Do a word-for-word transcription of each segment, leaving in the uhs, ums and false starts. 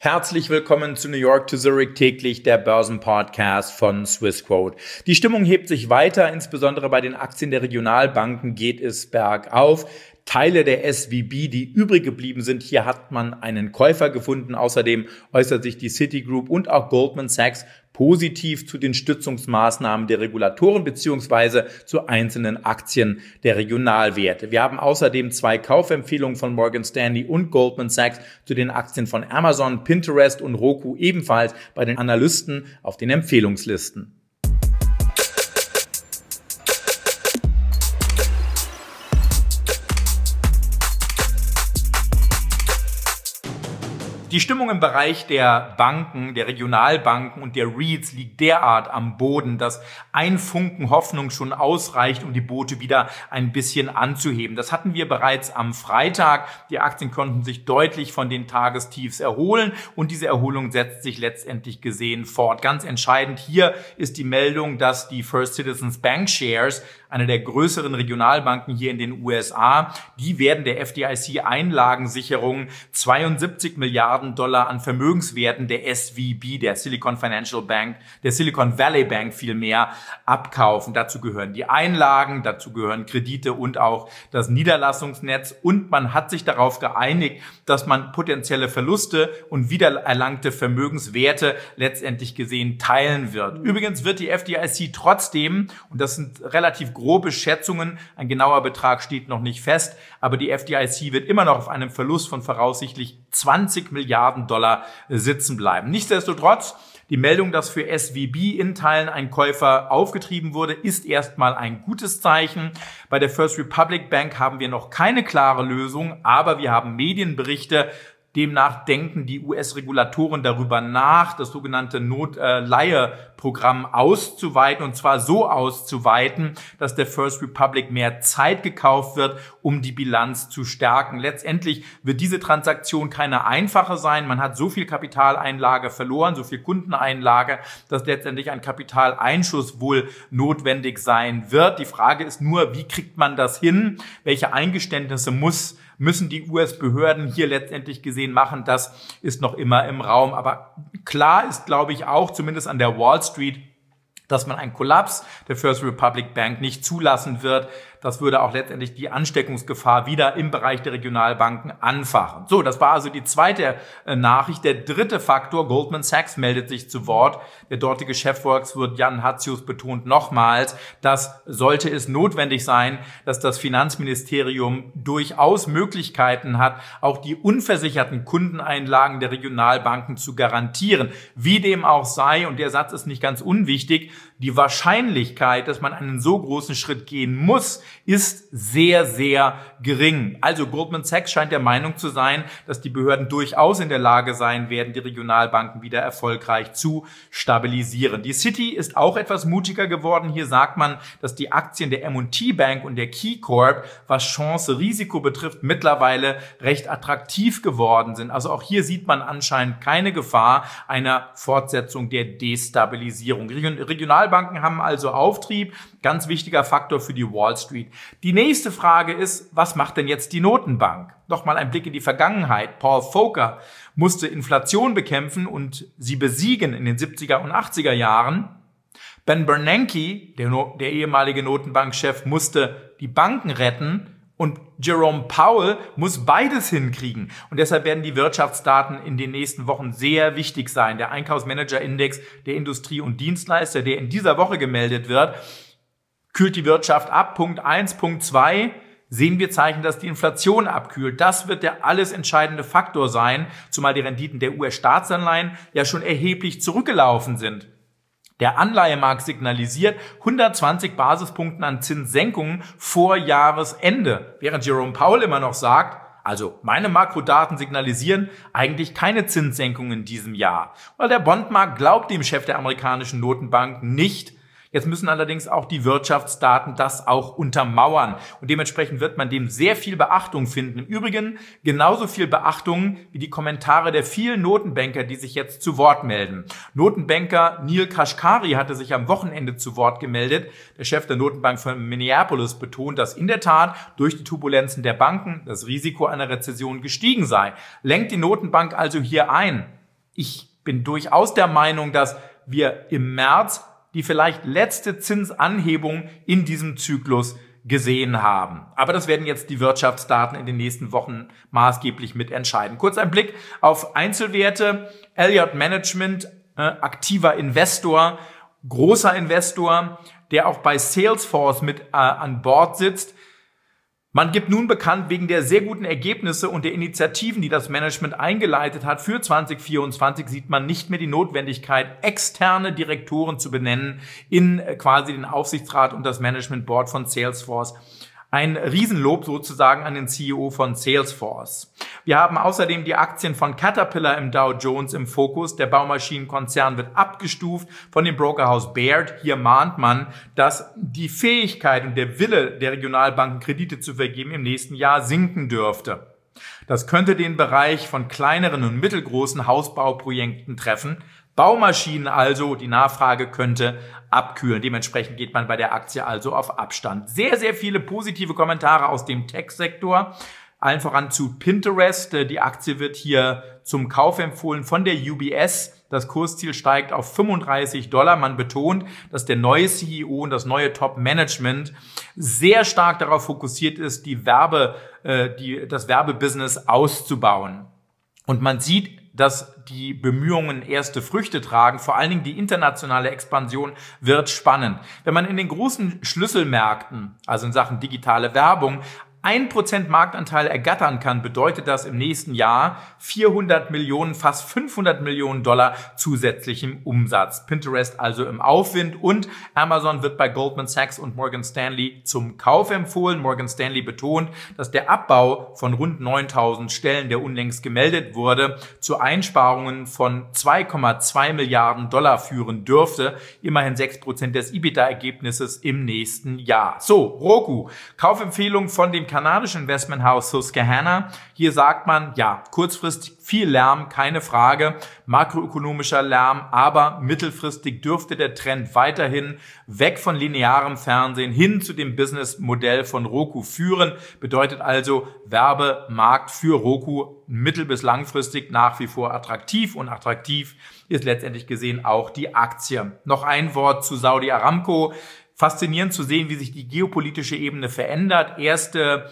Herzlich willkommen zu New York to Zurich täglich, der Börsenpodcast von Swissquote. Die Stimmung hebt sich weiter, insbesondere bei den Aktien der Regionalbanken geht es bergauf. Teile der S V B, die übrig geblieben sind, hier hat man einen Käufer gefunden. Außerdem äußert sich die Citigroup und auch Goldman Sachs positiv zu den Stützungsmaßnahmen der Regulatoren bzw. zu einzelnen Aktien der Regionalwerte. Wir haben außerdem zwei Kaufempfehlungen von Morgan Stanley und Goldman Sachs zu den Aktien von Amazon, Pinterest und Roku, ebenfalls bei den Analysten auf den Empfehlungslisten. Die Stimmung im Bereich der Banken, der Regionalbanken und der REITs liegt derart am Boden, dass ein Funken Hoffnung schon ausreicht, um die Boote wieder ein bisschen anzuheben. Das hatten wir bereits am Freitag. Die Aktien konnten sich deutlich von den Tagestiefs erholen und diese Erholung setzt sich letztendlich gesehen fort. Ganz entscheidend hier ist die Meldung, dass die First Citizens Bank Shares, eine der größeren Regionalbanken hier in den U S A, die werden der F D I C-Einlagensicherung zweiundsiebzig Milliarden Dollar an Vermögenswerten der S V B, der Silicon Financial Bank, der Silicon Valley Bank vielmehr, abkaufen. Dazu gehören die Einlagen, dazu gehören Kredite und auch das Niederlassungsnetz. Und man hat sich darauf geeinigt, dass man potenzielle Verluste und wiedererlangte Vermögenswerte letztendlich gesehen teilen wird. Übrigens wird die F D I C trotzdem, und das sind relativ grobe Schätzungen, ein genauer Betrag steht noch nicht fest, aber die F D I C wird immer noch auf einem Verlust von voraussichtlich zwanzig Milliarden Dollar sitzen bleiben. Nichtsdestotrotz, die Meldung, dass für S V B in Teilen ein Käufer aufgetrieben wurde, ist erstmal ein gutes Zeichen. Bei der First Republic Bank haben wir noch keine klare Lösung, aber wir haben Medienberichte. Demnach denken die U S-Regulatoren darüber nach, das sogenannte Notleihe-Programm auszuweiten, und zwar so auszuweiten, dass der First Republic mehr Zeit gekauft wird, um die Bilanz zu stärken. Letztendlich wird diese Transaktion keine einfache sein. Man hat so viel Kapitaleinlage verloren, so viel Kundeneinlage, dass letztendlich ein Kapitaleinschuss wohl notwendig sein wird. Die Frage ist nur, wie kriegt man das hin? Welche Eingeständnisse muss müssen die U S-Behörden hier letztendlich gesehen machen, das ist noch immer im Raum. Aber klar ist, glaube ich, auch zumindest an der Wall Street, dass man einen Kollaps der First Republic Bank nicht zulassen wird. Das würde auch letztendlich die Ansteckungsgefahr wieder im Bereich der Regionalbanken anfachen. So, das war also die zweite äh, Nachricht. Der dritte Faktor, Goldman Sachs meldet sich zu Wort. Der dortige Chefvolkswirt Jan Hatzius betont nochmals, dass sollte es notwendig sein, dass das Finanzministerium durchaus Möglichkeiten hat, auch die unversicherten Kundeneinlagen der Regionalbanken zu garantieren. Wie dem auch sei, und der Satz ist nicht ganz unwichtig, die Wahrscheinlichkeit, dass man einen so großen Schritt gehen muss, ist sehr, sehr gering. Also Goldman Sachs scheint der Meinung zu sein, dass die Behörden durchaus in der Lage sein werden, die Regionalbanken wieder erfolgreich zu stabilisieren. Die Citi ist auch etwas mutiger geworden. Hier sagt man, dass die Aktien der M und T Bank und der KeyCorp, was Chance-Risiko betrifft, mittlerweile recht attraktiv geworden sind. Also auch hier sieht man anscheinend keine Gefahr einer Fortsetzung der Destabilisierung. Regionalbanken haben also Auftrieb, ganz wichtiger Faktor für die Wall Street. Die nächste Frage ist, was macht denn jetzt die Notenbank? Nochmal ein Blick in die Vergangenheit. Paul Volcker musste Inflation bekämpfen und sie besiegen in den siebziger und achtziger Jahren. Ben Bernanke, der, der ehemalige Notenbankchef, musste die Banken retten. Und Jerome Powell muss beides hinkriegen. Und deshalb werden die Wirtschaftsdaten in den nächsten Wochen sehr wichtig sein. Der Einkaufsmanager-Index der Industrie- und Dienstleister, der in dieser Woche gemeldet wird, kühlt die Wirtschaft ab. Punkt eins. Punkt zwei. Sehen wir Zeichen, dass die Inflation abkühlt. Das wird der alles entscheidende Faktor sein, zumal die Renditen der U S-Staatsanleihen ja schon erheblich zurückgelaufen sind. Der Anleihemarkt signalisiert hundertzwanzig Basispunkten an Zinssenkungen vor Jahresende, während Jerome Powell immer noch sagt, also meine Makrodaten signalisieren eigentlich keine Zinssenkungen in diesem Jahr. Weil der Bondmarkt glaubt dem Chef der amerikanischen Notenbank nicht. Jetzt müssen allerdings auch die Wirtschaftsdaten das auch untermauern. Und dementsprechend wird man dem sehr viel Beachtung finden. Im Übrigen genauso viel Beachtung wie die Kommentare der vielen Notenbanker, die sich jetzt zu Wort melden. Notenbanker Neel Kashkari hatte sich am Wochenende zu Wort gemeldet. Der Chef der Notenbank von Minneapolis betont, dass in der Tat durch die Turbulenzen der Banken das Risiko einer Rezession gestiegen sei. Lenkt die Notenbank also hier ein? Ich bin durchaus der Meinung, dass wir im März die vielleicht letzte Zinsanhebung in diesem Zyklus gesehen haben. Aber das werden jetzt die Wirtschaftsdaten in den nächsten Wochen maßgeblich mitentscheiden. Kurz ein Blick auf Einzelwerte. Elliott Management, äh, aktiver Investor, großer Investor, der auch bei Salesforce mit äh, an Bord sitzt. Man gibt nun bekannt, wegen der sehr guten Ergebnisse und der Initiativen, die das Management eingeleitet hat, für zwanzig vierundzwanzig sieht man nicht mehr die Notwendigkeit, externe Direktoren zu benennen in quasi den Aufsichtsrat und das Management Board von Salesforce. Ein Riesenlob sozusagen an den C E O von Salesforce. Wir haben außerdem die Aktien von Caterpillar im Dow Jones im Fokus. Der Baumaschinenkonzern wird abgestuft von dem Brokerhaus Baird. Hier mahnt man, dass die Fähigkeit und der Wille der Regionalbanken, Kredite zu vergeben, im nächsten Jahr sinken dürfte. Das könnte den Bereich von kleineren und mittelgroßen Hausbauprojekten treffen. Baumaschinen also, die Nachfrage könnte abkühlen. Dementsprechend geht man bei der Aktie also auf Abstand. Sehr, sehr viele positive Kommentare aus dem Tech-Sektor. Allen voran zu Pinterest. Die Aktie wird hier zum Kauf empfohlen von der U B S. Das Kursziel steigt auf fünfunddreißig Dollar. Man betont, dass der neue C E O und das neue Top-Management sehr stark darauf fokussiert ist, die Werbe, äh, die, das Werbebusiness auszubauen. Und man sieht, dass die Bemühungen erste Früchte tragen. Vor allen Dingen die internationale Expansion wird spannend. Wenn man in den großen Schlüsselmärkten, also in Sachen digitale Werbung, ein Prozent Marktanteil ergattern kann, bedeutet das im nächsten Jahr vierhundert Millionen, fast fünfhundert Millionen Dollar zusätzlichem Umsatz. Pinterest also im Aufwind und Amazon wird bei Goldman Sachs und Morgan Stanley zum Kauf empfohlen. Morgan Stanley betont, dass der Abbau von rund neuntausend Stellen, der unlängst gemeldet wurde, zu Einsparungen von zwei Komma zwei Milliarden Dollar führen dürfte. Immerhin sechs Prozent des EBITDA-Ergebnisses im nächsten Jahr. So, Roku. Kaufempfehlung von dem kanadischen Investmenthaus Susquehanna. Hier sagt man, ja, kurzfristig viel Lärm, keine Frage, makroökonomischer Lärm, aber mittelfristig dürfte der Trend weiterhin weg von linearem Fernsehen hin zu dem Businessmodell von Roku führen. Bedeutet also, Werbemarkt für Roku mittel- bis langfristig nach wie vor attraktiv und attraktiv ist letztendlich gesehen auch die Aktie. Noch ein Wort zu Saudi Aramco. Faszinierend zu sehen, wie sich die geopolitische Ebene verändert. Erst äh,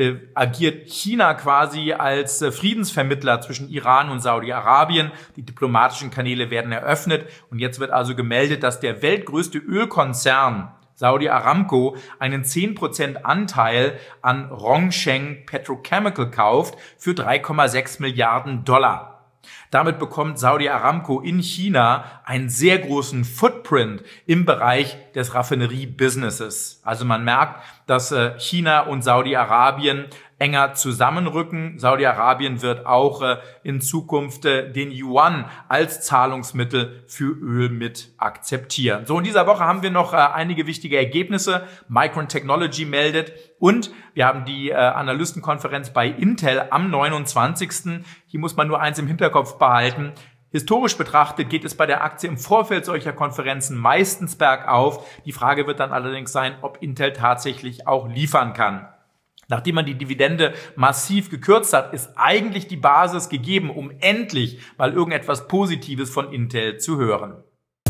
agiert China quasi als äh, Friedensvermittler zwischen Iran und Saudi-Arabien. Die diplomatischen Kanäle werden eröffnet. Und jetzt wird also gemeldet, dass der weltgrößte Ölkonzern Saudi Aramco einen zehn Prozent Anteil an Rongsheng Petrochemical kauft für drei Komma sechs Milliarden Dollar. Damit bekommt Saudi Aramco in China einen sehr großen Footprint im Bereich des Raffinerie-Businesses. Also man merkt, dass China und Saudi-Arabien enger zusammenrücken. Saudi-Arabien wird auch in Zukunft den Yuan als Zahlungsmittel für Öl mit akzeptieren. So, in dieser Woche haben wir noch einige wichtige Ergebnisse. Micron Technology meldet und wir haben die Analystenkonferenz bei Intel am neunundzwanzigsten Hier muss man nur eins im Hinterkopf behalten. Historisch betrachtet geht es bei der Aktie im Vorfeld solcher Konferenzen meistens bergauf. Die Frage wird dann allerdings sein, ob Intel tatsächlich auch liefern kann. Nachdem man die Dividende massiv gekürzt hat, ist eigentlich die Basis gegeben, um endlich mal irgendetwas Positives von Intel zu hören.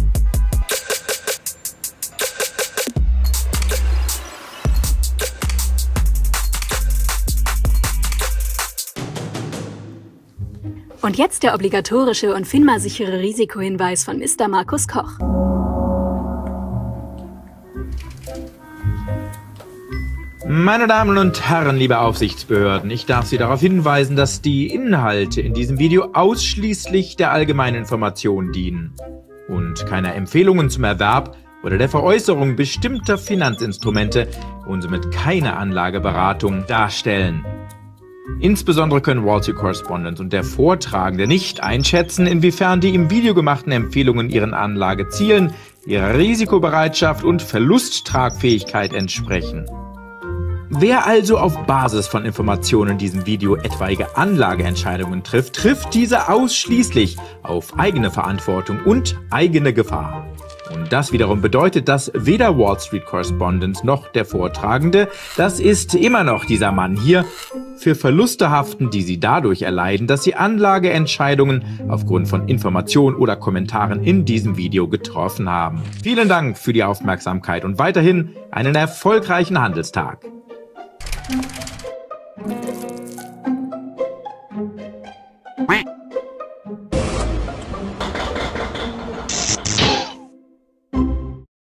Und jetzt der obligatorische und FINMA-sichere Risikohinweis von Mister Markus Koch. Meine Damen und Herren, liebe Aufsichtsbehörden, ich darf Sie darauf hinweisen, dass die Inhalte in diesem Video ausschließlich der allgemeinen Information dienen und keine Empfehlungen zum Erwerb oder der Veräußerung bestimmter Finanzinstrumente und somit keine Anlageberatung darstellen. Insbesondere können Wall Street Correspondent und der Vortragende nicht einschätzen, inwiefern die im Video gemachten Empfehlungen ihren Anlagezielen, ihrer Risikobereitschaft und Verlusttragfähigkeit entsprechen. Wer also auf Basis von Informationen in diesem Video etwaige Anlageentscheidungen trifft, trifft diese ausschließlich auf eigene Verantwortung und eigene Gefahr. Und das wiederum bedeutet, dass weder Wall Street Correspondent noch der Vortragende, das ist immer noch dieser Mann hier, für Verluste haften, die sie dadurch erleiden, dass sie Anlageentscheidungen aufgrund von Informationen oder Kommentaren in diesem Video getroffen haben. Vielen Dank für die Aufmerksamkeit und weiterhin einen erfolgreichen Handelstag.